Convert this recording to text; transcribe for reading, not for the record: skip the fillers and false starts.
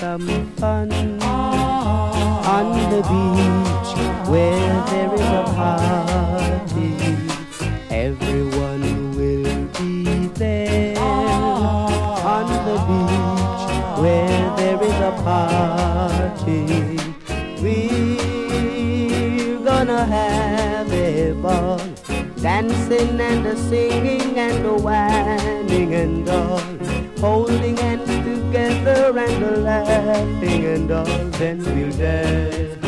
some fun on the beach where there is a party. Everyone will be there on the beach where there is a party. We're gonna have a ball, dancing and a singing and a whining and all, holding hands together and a laughing and all. Then we'll dance